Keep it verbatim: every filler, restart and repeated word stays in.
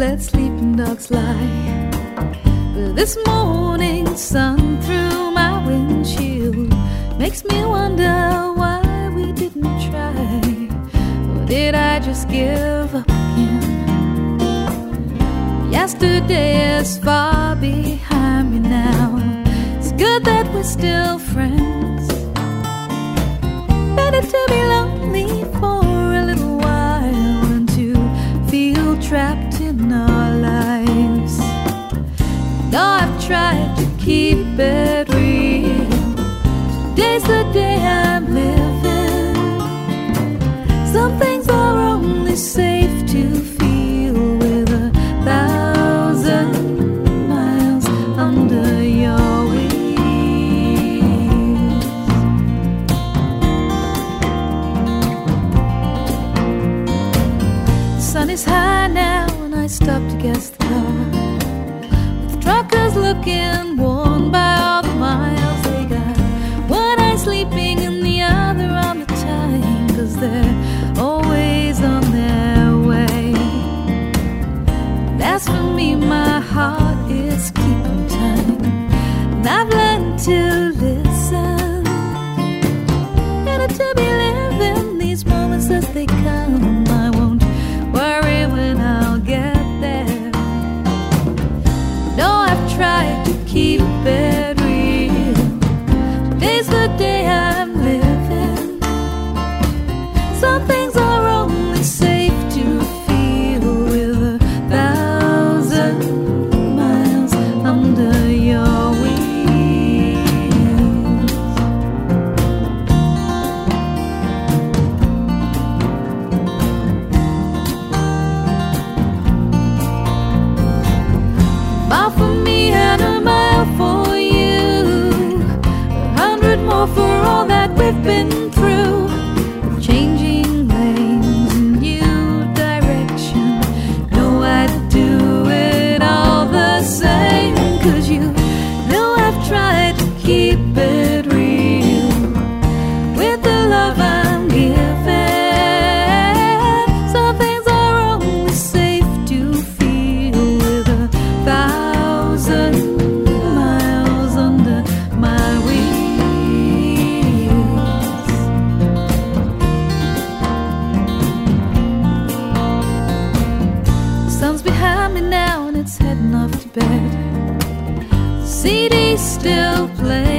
let sleeping dogs lie. But this morning sun through my windshield makes me wonder why we didn't try. Or did I just give up again? Yesterday is far behind me now. It's good that we're still friends. Better to be lonely for a little while than to feel trapped in our lives. Though I've tried to keep it real, today's the day I'm living. Some things are only safe to feel with a thousand miles under your wings. The sun is high now and I stop to gas the car. Truckers looking worn by all the miles they got. One eye sleeping and the other on the time, 'cause they're always on their way. And as for me, my heart is keeping time, and I've learned to listen. Better to be living these moments as they come. I won't worry when I'll get there. No, I've tried to keep it real. Today's the day I'm living. Some things are only safe to feel with a thousand miles under your wings. Mile for me and a mile for you, a hundred more for all that we've been through. Changing lanes, a new direction. No, I'd do it all the same, 'cause you know I've tried to keep it real with the love I'm giving. Some things are only safe to feel with a thousand miles under my wings. The sun's behind me now and it's heading off to bed. The C D's still playing.